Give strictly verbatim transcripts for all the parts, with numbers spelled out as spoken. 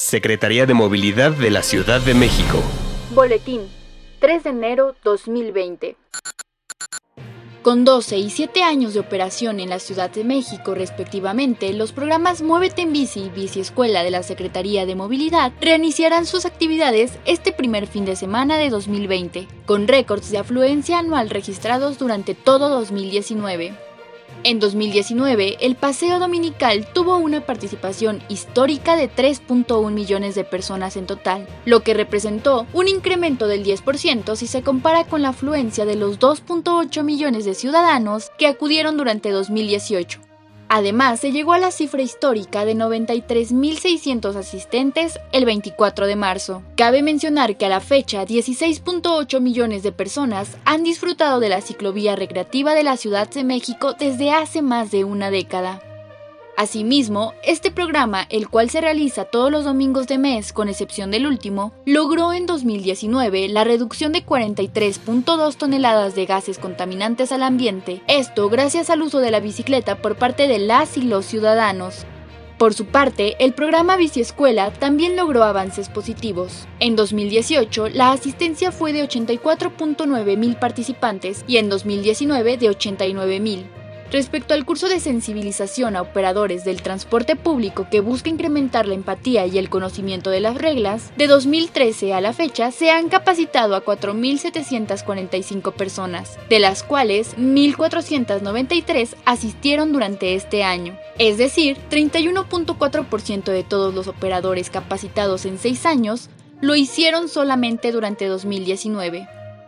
Secretaría de Movilidad de la Ciudad de México. Boletín, tres de enero dos mil veinte. Con doce y siete años de operación en la Ciudad de México respectivamente, los programas Muévete en Bici y Bici Escuela de la Secretaría de Movilidad reiniciarán sus actividades este primer fin de semana de dos mil veinte, con récords de afluencia anual registrados durante todo dos mil diecinueve. En dos mil diecinueve, el paseo dominical tuvo una participación histórica de tres punto uno millones de personas en total, lo que representó un incremento del diez por ciento si se compara con la afluencia de los dos punto ocho millones de ciudadanos que acudieron durante dos mil dieciocho. Además, se llegó a la cifra histórica de noventa y tres mil seiscientos asistentes el veinticuatro de marzo. Cabe mencionar que a la fecha, dieciséis punto ocho millones de personas han disfrutado de la ciclovía recreativa de la Ciudad de México desde hace más de una década. Asimismo, este programa, el cual se realiza todos los domingos de mes, con excepción del último, logró en dos mil diecinueve la reducción de cuarenta y tres punto dos toneladas de gases contaminantes al ambiente, esto gracias al uso de la bicicleta por parte de las y los ciudadanos. Por su parte, el programa Bici Escuela también logró avances positivos. En dos mil dieciocho, la asistencia fue de ochenta y cuatro punto nueve mil participantes y en dos mil diecinueve de ochenta y nueve mil. Respecto al curso de sensibilización a operadores del transporte público que busca incrementar la empatía y el conocimiento de las reglas, de dos mil trece a la fecha se han capacitado a cuatro mil setecientas cuarenta y cinco personas, de las cuales mil cuatrocientas noventa y tres asistieron durante este año. Es decir, treinta y uno punto cuatro por ciento de todos los operadores capacitados en seis años lo hicieron solamente durante dos mil diecinueve.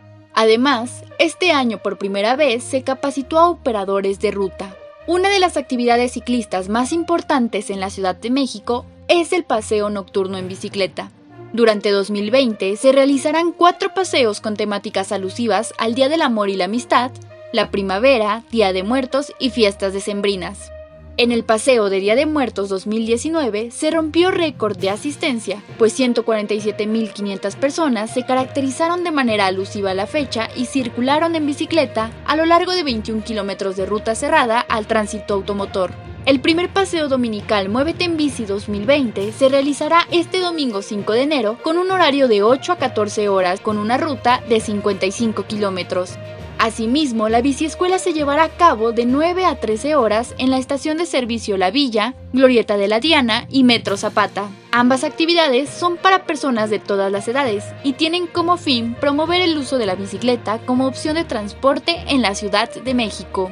Además, este año por primera vez se capacitó a operadores de ruta. Una de las actividades ciclistas más importantes en la Ciudad de México es el paseo nocturno en bicicleta. Durante dos mil veinte se realizarán cuatro paseos con temáticas alusivas al Día del Amor y la Amistad, la primavera, Día de Muertos y fiestas decembrinas. En el paseo de Día de Muertos dos mil diecinueve se rompió récord de asistencia, pues ciento cuarenta y siete mil quinientas personas se caracterizaron de manera alusiva a la fecha y circularon en bicicleta a lo largo de veintiún kilómetros de ruta cerrada al tránsito automotor. El primer paseo dominical Muévete en Bici dos mil veinte se realizará este domingo cinco de enero con un horario de ocho a catorce horas con una ruta de cincuenta y cinco kilómetros. Asimismo, la biciescuela se llevará a cabo de nueve a trece horas en la estación de servicio La Villa, Glorieta de la Diana y Metro Zapata. Ambas actividades son para personas de todas las edades y tienen como fin promover el uso de la bicicleta como opción de transporte en la Ciudad de México.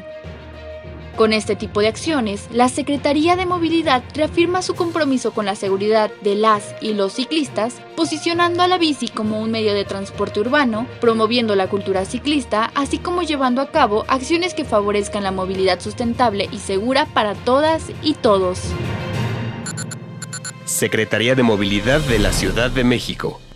Con este tipo de acciones, la Secretaría de Movilidad reafirma su compromiso con la seguridad de las y los ciclistas, posicionando a la bici como un medio de transporte urbano, promoviendo la cultura ciclista, así como llevando a cabo acciones que favorezcan la movilidad sustentable y segura para todas y todos. Secretaría de Movilidad de la Ciudad de México.